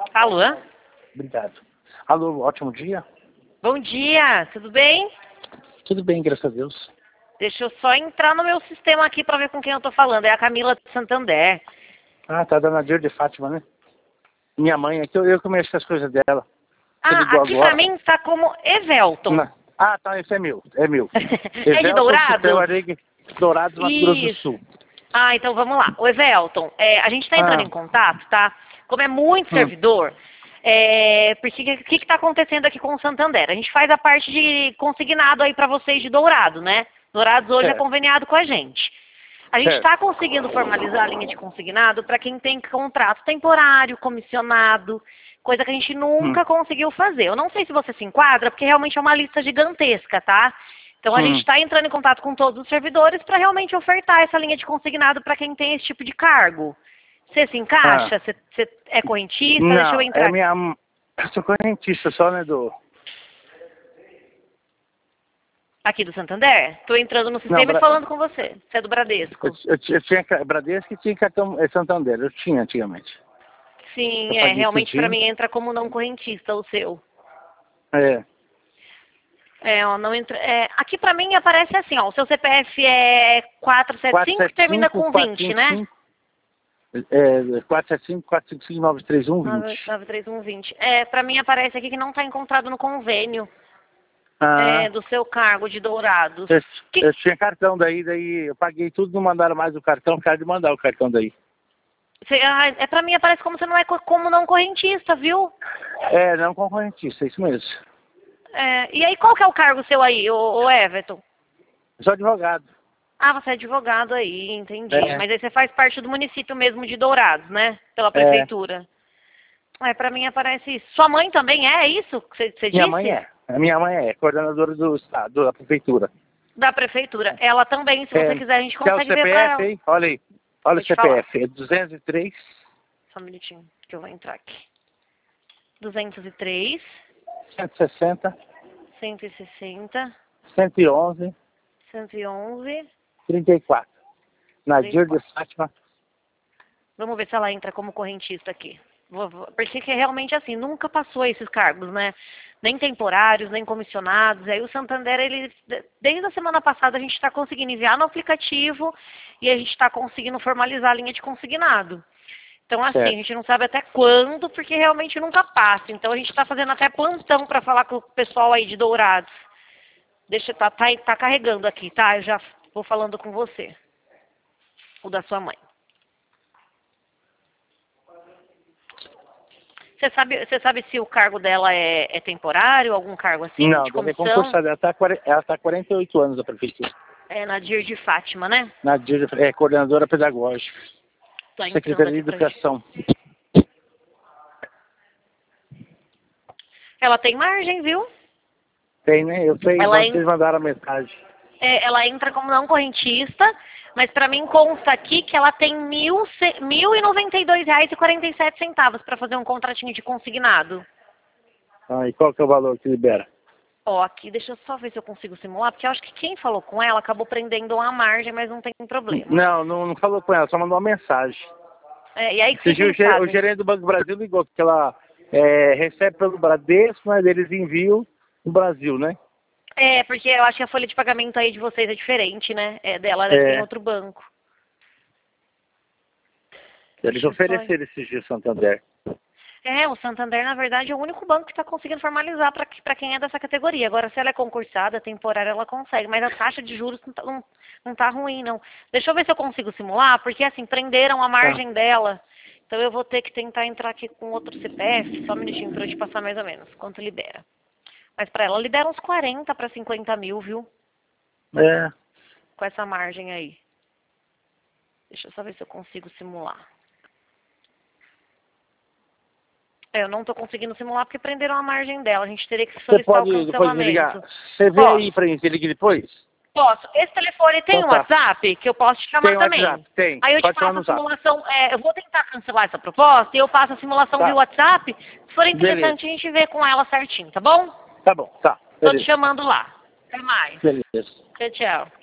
Alô? Obrigado. Alô, ótimo dia. Bom dia, tudo bem? Tudo bem, graças a Deus. Deixa eu só entrar no meu sistema aqui para ver com quem eu tô falando. É a Camila de Santander. Ah, tá dando a Nadir de Fátima, né? Minha mãe, aqui eu comecei as coisas dela. Você Ah, ligou aqui agora? pra mim está como Evelton. Ah, tá, esse é meu. É meu. É de Dourados? Dourados, Mato Grosso do Isso. Sul. Ah, então vamos lá. O Evelton, a gente está entrando em contato, tá? Como é muito Hum. servidor, porque o que está acontecendo aqui com o Santander? A gente faz a parte de consignado aí para vocês de Dourado, né? Dourados hoje é Certo. conveniado com a gente. A gente Certo. está conseguindo formalizar a linha de consignado para quem tem contrato temporário, comissionado, coisa que a gente nunca conseguiu fazer. Eu não sei se você se enquadra, porque realmente é uma lista gigantesca, tá? Então a gente está entrando em contato com todos os servidores para realmente ofertar essa linha de consignado para quem tem esse tipo de cargo. Você se encaixa? Você é correntista? Deixa eu Não, entrar. eu sou correntista só, né, Aqui do Santander? Estou entrando no sistema e falando com você. Você é do Bradesco? Eu tinha Bradesco e tinha cartão Santander. Eu tinha antigamente. Sim, Eu paguei realmente para tudinho. mim entra como não correntista o seu. É. Ó, não entra. Aqui pra mim aparece assim, ó. O seu CPF é 475 que termina com 20, né? 475-455-931-20. 93120. Pra mim aparece aqui que não tá encontrado no convênio do seu cargo de Dourados. Eu tinha cartão daí eu paguei tudo, não mandaram mais o cartão, ficaram de mandar o cartão daí. Pra mim aparece como você não é como não correntista, viu? Não concorrentista, é isso mesmo. E aí qual que é o cargo seu aí, ô Everton? Eu sou advogado. Ah, você é advogado aí, entendi. Mas aí você faz parte do município mesmo de Dourados, né? Pela prefeitura. Pra mim aparece isso. Sua mãe também é isso que você disse? Minha mãe é. A minha mãe é coordenadora do estado, da prefeitura. Da prefeitura. Ela também, se você quiser, a gente consegue ver pra ela. Hein? Olha aí. Olha o CPF. É 203. Só um minutinho que eu vou entrar aqui. 203. 160. 160. 111. 111. 34. Nadir de Fátima. Vamos ver se ela entra como correntista aqui. Porque que realmente assim, nunca passou esses cargos, né? Nem temporários, nem comissionados. Aí o Santander, desde a semana passada a gente está conseguindo enviar no aplicativo e a gente está conseguindo formalizar a linha de consignado. Então assim, a gente não sabe até quando, porque realmente nunca passa. Então a gente está fazendo até plantão para falar com o pessoal aí de Dourados. Tá carregando aqui, tá? Eu já vou falando com você. O da sua mãe. Você sabe se o cargo dela é temporário, algum cargo assim? Não, de ela é comissão? concursada. Ela tá há 48 anos da prefeitura. Nadir de Fátima, né? Nadir é coordenadora pedagógica. Secretaria de Educação. Ela tem margem, viu? Tem, né? Eu sei, vocês mandaram a mensagem. Ela entra como não correntista, mas para mim consta aqui que ela tem R$ 1.092,47 para fazer um contratinho de consignado. E qual que é o valor que libera? Aqui, deixa eu só ver se eu consigo simular, porque eu acho que quem falou com ela acabou prendendo uma margem, mas não tem problema. Não falou com ela, só mandou uma mensagem. E aí que o gerente do Banco do Brasil ligou, porque ela recebe pelo Bradesco, mas eles enviam no Brasil, né? Porque eu acho que a folha de pagamento aí de vocês é diferente, né? Dela deve ter em outro banco. Eles ofereceram esse dia Santander. O Santander, na verdade, é o único banco que está conseguindo formalizar para quem é dessa categoria. Agora, se ela é concursada, temporária, ela consegue. Mas a taxa de juros não tá ruim, não. Deixa eu ver se eu consigo simular, porque, assim, prenderam a margem dela. Então, eu vou ter que tentar entrar aqui com outro CPF. Só um minutinho para eu te passar mais ou menos quanto libera. Mas para ela, libera uns 40 para 50 mil, viu? Com essa margem aí. Deixa eu só ver se eu consigo simular. Eu não estou conseguindo simular porque prenderam a margem dela. A gente teria que solicitar o cancelamento. Depois me ligar? Você vê aí pra gente, você liga depois? Posso. Esse telefone tem um WhatsApp que eu posso te chamar também? Tem. Aí eu te passo a simulação. Eu vou tentar cancelar essa proposta e eu passo a simulação via WhatsApp. Se for interessante, a gente vê com ela certinho, tá bom? Tá bom, tá. Tô te chamando lá. Até mais. Beleza. Tchau.